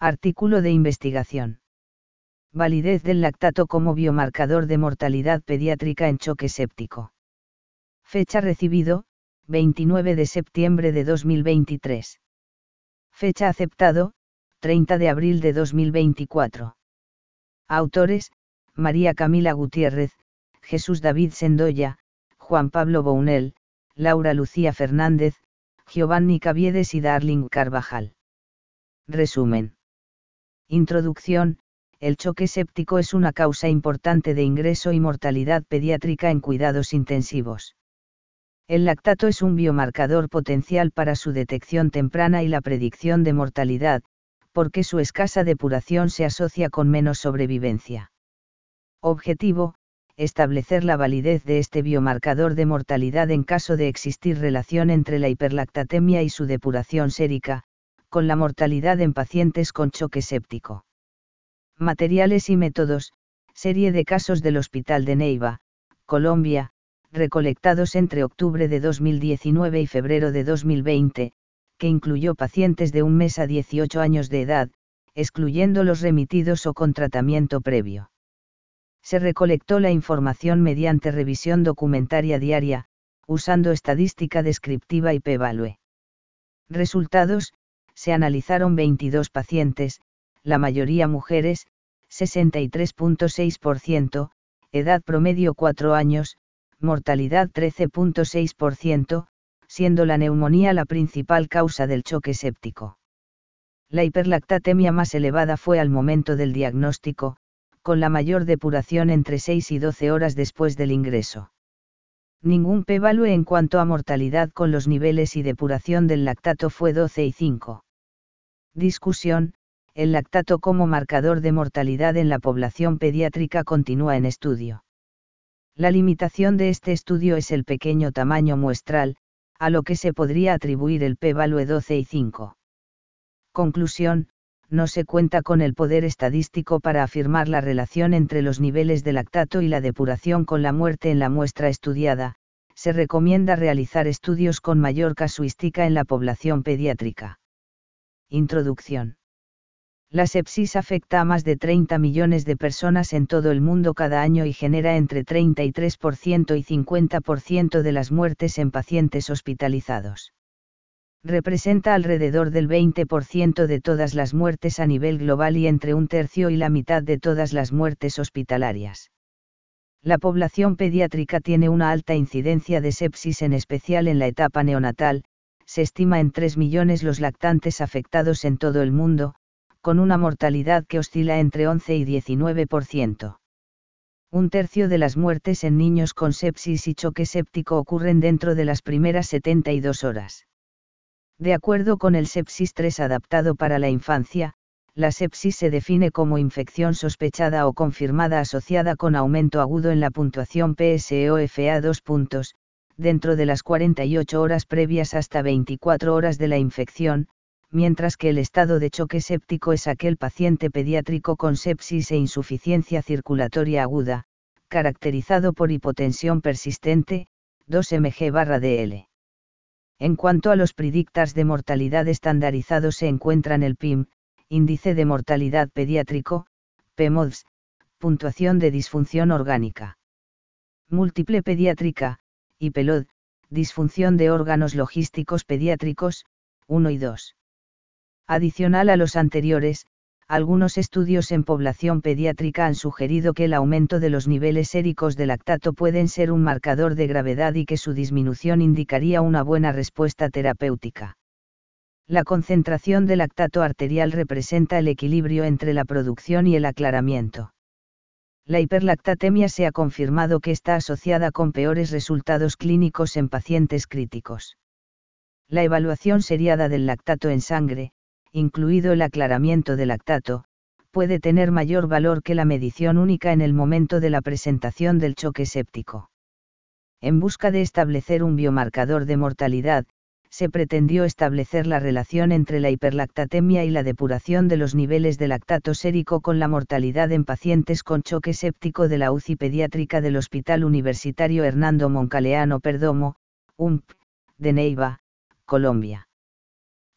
Artículo de investigación. Validez del lactato como biomarcador de mortalidad pediátrica en choque séptico. Fecha recibido, 29 de septiembre de 2023. Fecha aceptado, 30 de abril de 2024. Autores, María Camila Gutiérrez, Jesús David Sendoya, Juan Pablo Bounel, Laura Lucía Fernández, Giovanni Caviedes y Darling Carvajal. Resumen. Introducción. El choque séptico es una causa importante de ingreso y mortalidad pediátrica en cuidados intensivos. El lactato es un biomarcador potencial para su detección temprana y la predicción de mortalidad, porque su escasa depuración se asocia con menos sobrevivencia. Objetivo: establecer la validez de este biomarcador de mortalidad en caso de existir relación entre la hiperlactatemia y su depuración sérica, con la mortalidad en pacientes con choque séptico. Materiales y métodos: serie de casos del Hospital de Neiva, Colombia, recolectados entre octubre de 2019 y febrero de 2020, que incluyó pacientes de 1 mes a 18 años de edad, excluyendo los remitidos o con tratamiento previo. Se recolectó la información mediante revisión documentaria diaria, usando estadística descriptiva y p-value. Resultados: se analizaron 22 pacientes, la mayoría mujeres, 63.6%, edad promedio 4 años, mortalidad 13.6%, siendo la neumonía la principal causa del choque séptico. La hiperlactatemia más elevada fue al momento del diagnóstico, con la mayor depuración entre 6 y 12 horas después del ingreso. Ningún p-value en cuanto a mortalidad con los niveles y depuración del lactato fue 12 y 5. Discusión: el lactato como marcador de mortalidad en la población pediátrica continúa en estudio. La limitación de este estudio es el pequeño tamaño muestral, a lo que se podría atribuir el p-value 12 y 5. Conclusión: no se cuenta con el poder estadístico para afirmar la relación entre los niveles de lactato y la depuración con la muerte en la muestra estudiada. Se recomienda realizar estudios con mayor casuística en la población pediátrica. Introducción. La sepsis afecta a más de 30 millones de personas en todo el mundo cada año y genera entre 33% y 50% de las muertes en pacientes hospitalizados. Representa alrededor del 20% de todas las muertes a nivel global y entre 1/3 y la mitad de todas las muertes hospitalarias. La población pediátrica tiene una alta incidencia de sepsis, en especial en la etapa neonatal. Se estima en 3 millones los lactantes afectados en todo el mundo, con una mortalidad que oscila entre 11 y 19%. 1/3 de las muertes en niños con sepsis y choque séptico ocurren dentro de las primeras 72 horas. De acuerdo con el Sepsis 3 adaptado para la infancia, la sepsis se define como infección sospechada o confirmada asociada con aumento agudo en la puntuación PSEOFA 2 puntos, dentro de las 48 horas previas hasta 24 horas de la infección, mientras que el estado de choque séptico es aquel paciente pediátrico con sepsis e insuficiencia circulatoria aguda, caracterizado por hipotensión persistente, 2 mg/dl. En cuanto a los predictors de mortalidad estandarizados se encuentran el PIM, índice de mortalidad pediátrico, PMODS, puntuación de disfunción orgánica múltiple pediátrica, y PELOD, disfunción de órganos logísticos pediátricos, 1 y 2. Adicional a los anteriores, algunos estudios en población pediátrica han sugerido que el aumento de los niveles séricos de lactato pueden ser un marcador de gravedad y que su disminución indicaría una buena respuesta terapéutica. La concentración de lactato arterial representa el equilibrio entre la producción y el aclaramiento. La hiperlactatemia se ha confirmado que está asociada con peores resultados clínicos en pacientes críticos. La evaluación seriada del lactato en sangre, incluido el aclaramiento de lactato, puede tener mayor valor que la medición única en el momento de la presentación del choque séptico. En busca de establecer un biomarcador de mortalidad, se pretendió establecer la relación entre la hiperlactatemia y la depuración de los niveles de lactato sérico con la mortalidad en pacientes con choque séptico de la UCI pediátrica del Hospital Universitario Hernando Moncaleano Perdomo, UMP, de Neiva, Colombia.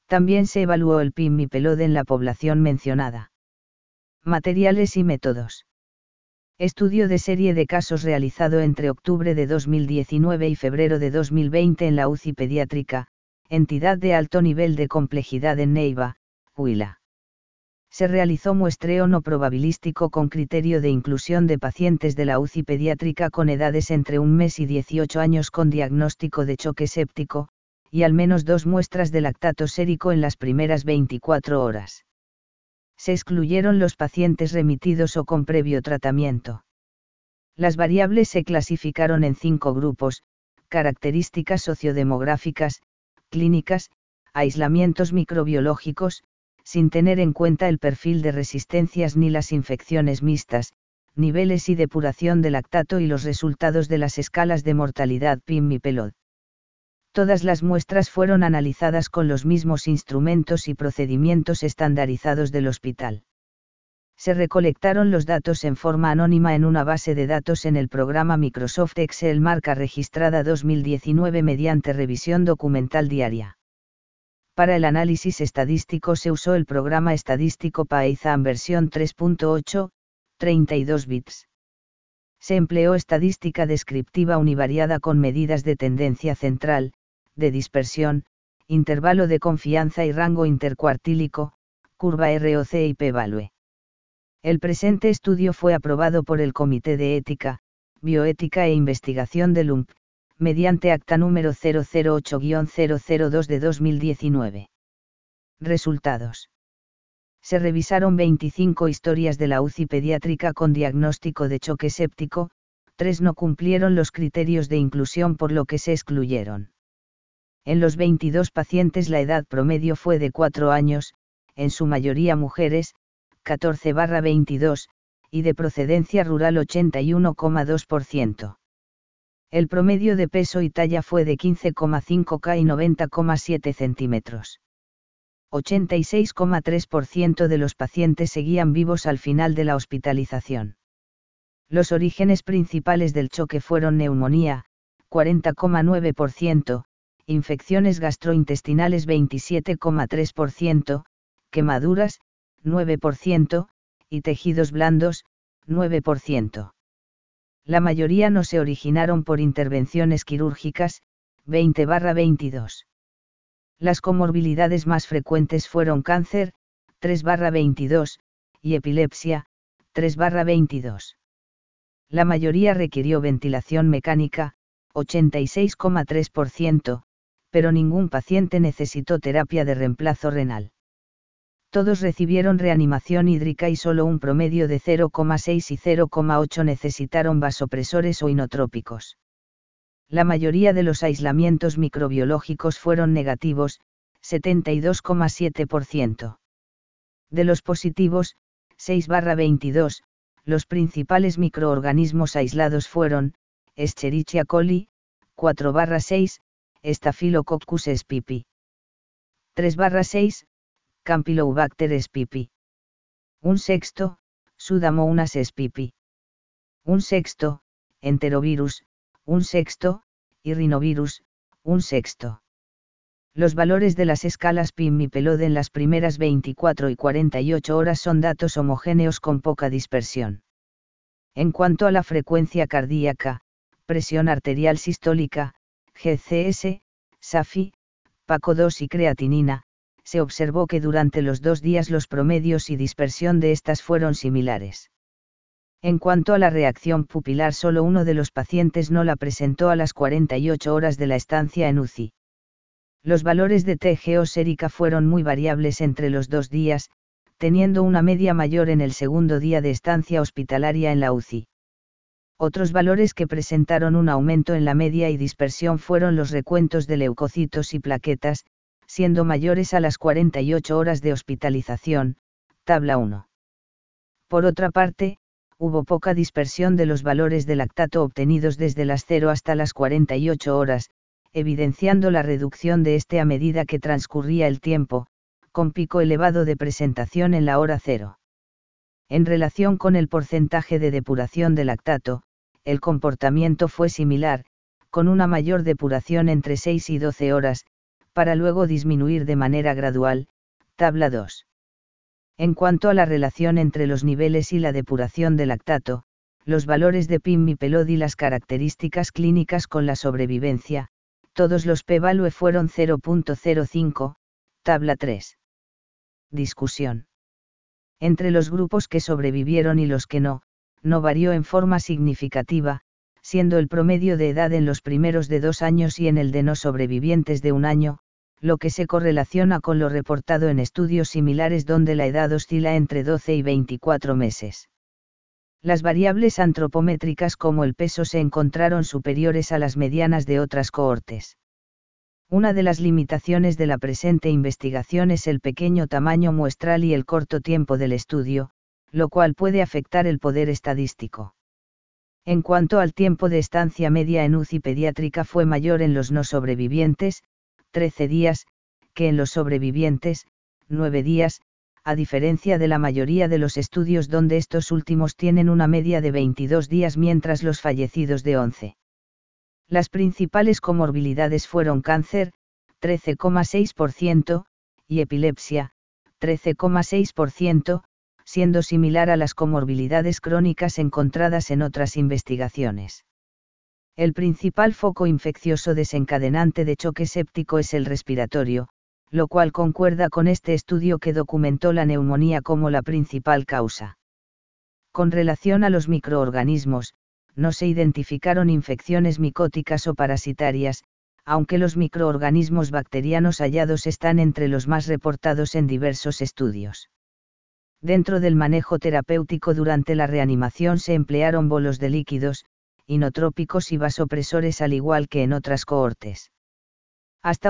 También se evaluó el PIM-MIPELOD en la población mencionada. Materiales y métodos. Estudio de serie de casos realizado entre octubre de 2019 y febrero de 2020 en la UCI pediátrica, entidad de alto nivel de complejidad en Neiva, Huila. Se realizó muestreo no probabilístico con criterio de inclusión de pacientes de la UCI pediátrica con edades entre 1 mes y 18 años con diagnóstico de choque séptico, y al menos 2 muestras de lactato sérico en las primeras 24 horas. Se excluyeron los pacientes remitidos o con previo tratamiento. Las variables se clasificaron en 5 grupos: características sociodemográficas, clínicas, aislamientos microbiológicos, sin tener en cuenta el perfil de resistencias ni las infecciones mixtas, niveles y depuración de lactato y los resultados de las escalas de mortalidad PIM-MIPELOD. Todas las muestras fueron analizadas con los mismos instrumentos y procedimientos estandarizados del hospital. Se recolectaron los datos en forma anónima en una base de datos en el programa Microsoft Excel marca registrada 2019 mediante revisión documental diaria. Para el análisis estadístico se usó el programa estadístico Python versión 3.8, 32 bits. Se empleó estadística descriptiva univariada con medidas de tendencia central, de dispersión, intervalo de confianza y rango intercuartílico, curva ROC y p-value. El presente estudio fue aprobado por el Comité de Ética, Bioética e Investigación del UMP, mediante acta número 008-002 de 2019. Resultados. Se revisaron 25 historias de la UCI pediátrica con diagnóstico de choque séptico, 3 no cumplieron los criterios de inclusión por lo que se excluyeron. En los 22 pacientes la edad promedio fue de 4 años, en su mayoría mujeres, 14/22, y de procedencia rural 81,2%. El promedio de peso y talla fue de 15,5 k y 90,7 centímetros. 86,3% de los pacientes seguían vivos al final de la hospitalización. Los orígenes principales del choque fueron neumonía, 40,9%, infecciones gastrointestinales 27,3%, quemaduras, 9%, y tejidos blandos, 9%. La mayoría no se originaron por intervenciones quirúrgicas, 20/22. Las comorbilidades más frecuentes fueron cáncer, 3/22, y epilepsia, 3/22. La mayoría requirió ventilación mecánica, 86,3%, pero ningún paciente necesitó terapia de reemplazo renal. Todos recibieron reanimación hídrica y solo un promedio de 0,6 y 0,8 necesitaron vasopresores o inotrópicos. La mayoría de los aislamientos microbiológicos fueron negativos, 72,7%. De los positivos, 6/22, los principales microorganismos aislados fueron, Escherichia coli, 4/6, Staphylococcus spp. 3/6, Campylobacter spp. 1/6, Pseudomonas spp. 1/6, Enterovirus, 1/6, y Rhinovirus, 1/6. Los valores de las escalas PIM-MIPELOD en las primeras 24 y 48 horas son datos homogéneos con poca dispersión. En cuanto a la frecuencia cardíaca, presión arterial sistólica, GCS, SAFI, PACO2 y creatinina, se observó que durante los 2 días los promedios y dispersión de estas fueron similares. En cuanto a la reacción pupilar, solo uno de los pacientes no la presentó a las 48 horas de la estancia en UCI. Los valores de TGO sérica fueron muy variables entre los 2 días, teniendo una media mayor en el segundo día de estancia hospitalaria en la UCI. Otros valores que presentaron un aumento en la media y dispersión fueron los recuentos de leucocitos y plaquetas, siendo mayores a las 48 horas de hospitalización, tabla 1. Por otra parte, hubo poca dispersión de los valores de lactato obtenidos desde las 0 hasta las 48 horas, evidenciando la reducción de este a medida que transcurría el tiempo, con pico elevado de presentación en la hora 0. En relación con el porcentaje de depuración de lactato, el comportamiento fue similar, con una mayor depuración entre 6 y 12 horas, para luego disminuir de manera gradual, tabla 2. En cuanto a la relación entre los niveles y la depuración de lactato, los valores de PIM-MIPelod y las características clínicas con la sobrevivencia, todos los p-value fueron 0.05, tabla 3. Discusión. Entre los grupos que sobrevivieron y los que no varió en forma significativa, siendo el promedio de edad en los primeros de 2 años y en el de no sobrevivientes de 1 año, lo que se correlaciona con lo reportado en estudios similares donde la edad oscila entre 12 y 24 meses. Las variables antropométricas como el peso se encontraron superiores a las medianas de otras cohortes. Una de las limitaciones de la presente investigación es el pequeño tamaño muestral y el corto tiempo del estudio, lo cual puede afectar el poder estadístico. En cuanto al tiempo de estancia media en UCI pediátrica fue mayor en los no sobrevivientes, 13 días, que en los sobrevivientes, 9 días, a diferencia de la mayoría de los estudios donde estos últimos tienen una media de 22 días mientras los fallecidos de 11. Las principales comorbilidades fueron cáncer, 13,6%, y epilepsia, 13,6%, siendo similar a las comorbilidades crónicas encontradas en otras investigaciones. El principal foco infeccioso desencadenante de choque séptico es el respiratorio, lo cual concuerda con este estudio que documentó la neumonía como la principal causa. Con relación a los microorganismos, no se identificaron infecciones micóticas o parasitarias, aunque los microorganismos bacterianos hallados están entre los más reportados en diversos estudios. Dentro del manejo terapéutico durante la reanimación se emplearon bolos de líquidos, inotrópicos y vasopresores al igual que en otras cohortes. Hasta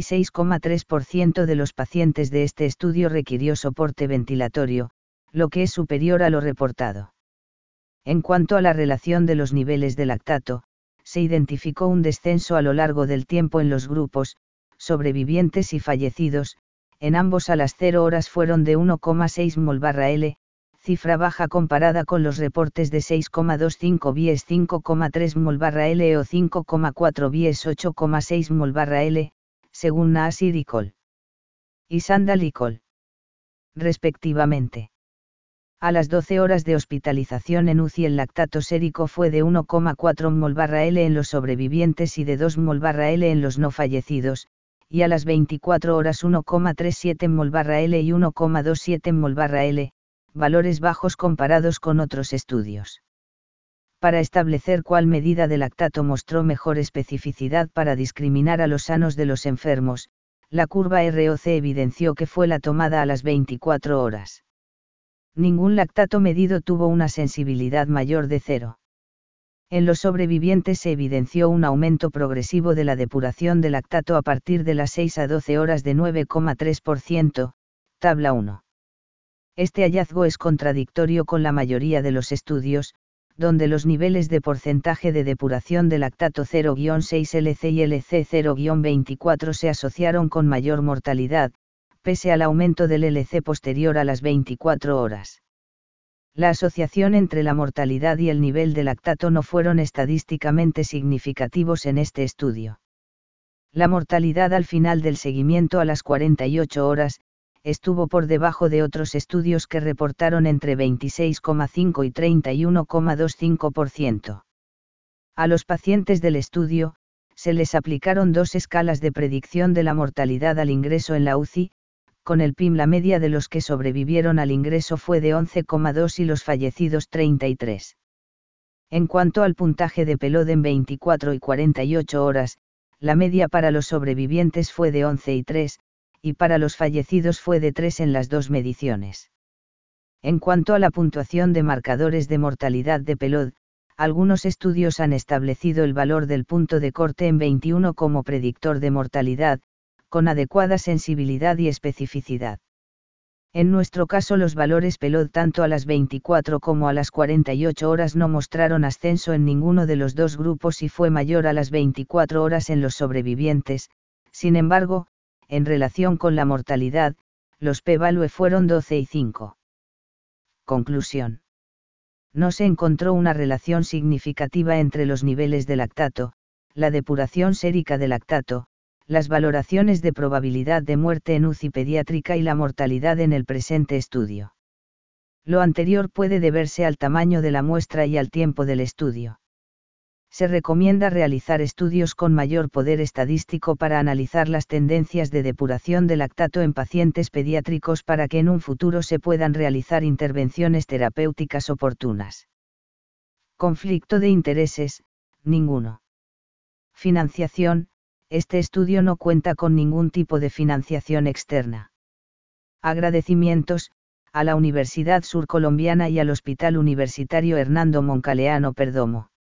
86,3% de los pacientes de este estudio requirió soporte ventilatorio, lo que es superior a lo reportado. En cuanto a la relación de los niveles de lactato, se identificó un descenso a lo largo del tiempo en los grupos, sobrevivientes y fallecidos, en ambos a las 0 horas fueron de 1,6 mol/L, cifra baja comparada con los reportes de 6,25 bies 5,3 mol/L o 5,4 bies 8,6 mol/L, según Nasir y col. Y Sandal y col. Respectivamente. A las 12 horas de hospitalización en UCI el lactato sérico fue de 1,4 mol/L en los sobrevivientes y de 2 mol/L en los no fallecidos, y a las 24 horas 1,37 mol/L y 1,27 mol/L, valores bajos comparados con otros estudios. Para establecer cuál medida de lactato mostró mejor especificidad para discriminar a los sanos de los enfermos, la curva ROC evidenció que fue la tomada a las 24 horas. Ningún lactato medido tuvo una sensibilidad mayor de 0. En los sobrevivientes se evidenció un aumento progresivo de la depuración de lactato a partir de las 6 a 12 horas de 9,3%, tabla 1. Este hallazgo es contradictorio con la mayoría de los estudios, donde los niveles de porcentaje de depuración de lactato 0-6 LC y LC 0-24 se asociaron con mayor mortalidad, pese al aumento del LC posterior a las 24 horas. La asociación entre la mortalidad y el nivel de lactato no fueron estadísticamente significativos en este estudio. La mortalidad al final del seguimiento a las 48 horas, estuvo por debajo de otros estudios que reportaron entre 26,5 y 31,25%. A los pacientes del estudio, se les aplicaron 2 escalas de predicción de la mortalidad al ingreso en la UCI, con el PIM la media de los que sobrevivieron al ingreso fue de 11,2 y los fallecidos 33. En cuanto al puntaje de Pelod en 24 y 48 horas, la media para los sobrevivientes fue de 11 y 3, y para los fallecidos fue de 3 en las 2 mediciones. En cuanto a la puntuación de marcadores de mortalidad de Pelod, algunos estudios han establecido el valor del punto de corte en 21 como predictor de mortalidad, con adecuada sensibilidad y especificidad. En nuestro caso los valores Pelod tanto a las 24 como a las 48 horas no mostraron ascenso en ninguno de los dos grupos y fue mayor a las 24 horas en los sobrevivientes. Sin embargo, en relación con la mortalidad, los p-value fueron 12 y 5. Conclusión. No se encontró una relación significativa entre los niveles de lactato, la depuración sérica de lactato, las valoraciones de probabilidad de muerte en UCI pediátrica y la mortalidad en el presente estudio. Lo anterior puede deberse al tamaño de la muestra y al tiempo del estudio. Se recomienda realizar estudios con mayor poder estadístico para analizar las tendencias de depuración de lactato en pacientes pediátricos para que en un futuro se puedan realizar intervenciones terapéuticas oportunas. Conflicto de intereses, ninguno. Financiación, este estudio no cuenta con ningún tipo de financiación externa. Agradecimientos, a la Universidad Surcolombiana y al Hospital Universitario Hernando Moncaleano Perdomo.